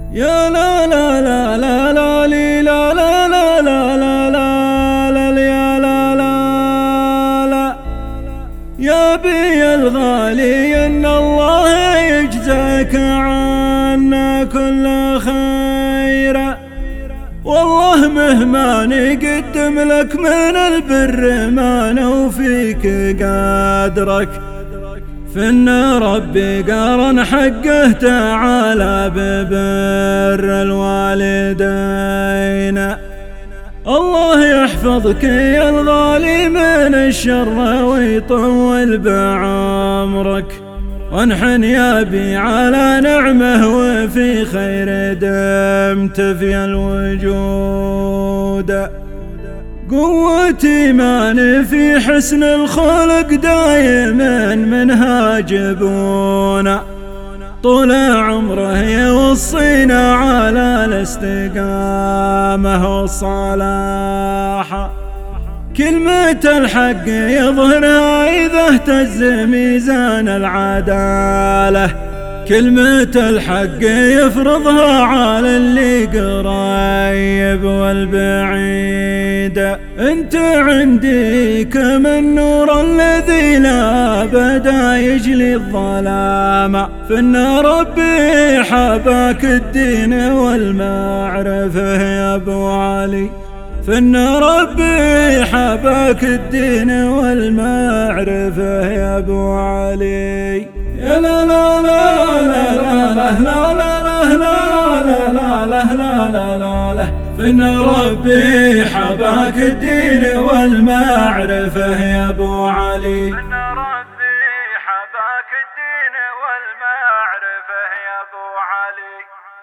يا لا لا لا لا لا لي لا لا لا لا لا لا لا يا لا لا لا يا بي الغالي إن الله يجزاك عنا كل خير. والله مهما نقدم لك من البر ما نوفيك قدرك، فإن ربي قارن حقه تعالى ببر الوالدين. الله يحفظك يا الغالي من الشر ويطول بعمرك، وانحن يا بي على نعمه وفي خير دمت في الوجود. قوة إيمان في حسن الخلق دايما منها جبونا، طول عمره يوصينا على الاستقامة والصلاح. كلمة الحق يظهرها إذا اهتز ميزان العدالة، كلمة الحق يفرضها على اللي قريب والبعيد. انت عندي كما النور الذي لا بدا يجلي الظلام، فإن ربي حباك الدين والمعرفة يا أبو علي، فإن ربي حباك الدين والمعرفة يا أبو علي. يا لا لا لا لا لا لا لا لا لا لا لا، فإن ربي حباك الدين والمعرفة يا أبو علي، فإن ربي حباك الدين والمعرفة يا أبو علي.